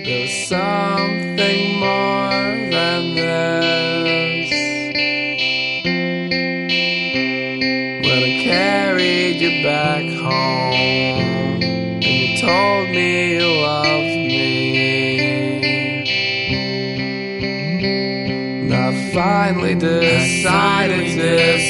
There's something more than this. When I carried you back home and you told me you loved me, and I finally decided to